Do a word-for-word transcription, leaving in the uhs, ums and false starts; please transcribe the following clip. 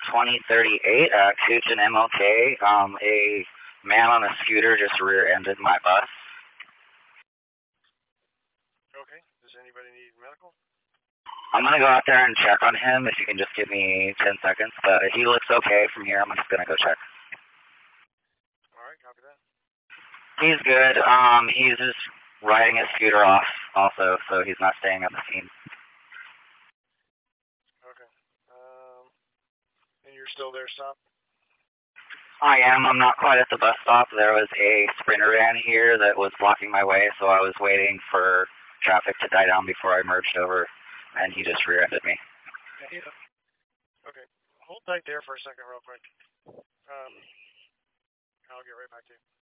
twenty thirty-eight at Cooch and M L K. Um, a man on a scooter just rear-ended my bus. Okay. Does anybody need medical? I'm gonna go out there and check on him if you can just give me ten seconds, but if he looks okay from here, I'm just gonna go check. Alright, copy that. He's good. Um, he's just riding his scooter off also, so he's not staying at the scene. Okay. Um, and you're still there, stop? I am. I'm not quite at the bus stop. There was a Sprinter van here that was blocking my way, so I was waiting for traffic to die down before I merged over, and he just rear-ended me. Yeah. Okay. Hold tight there for a second real quick. Um, I'll get right back to you.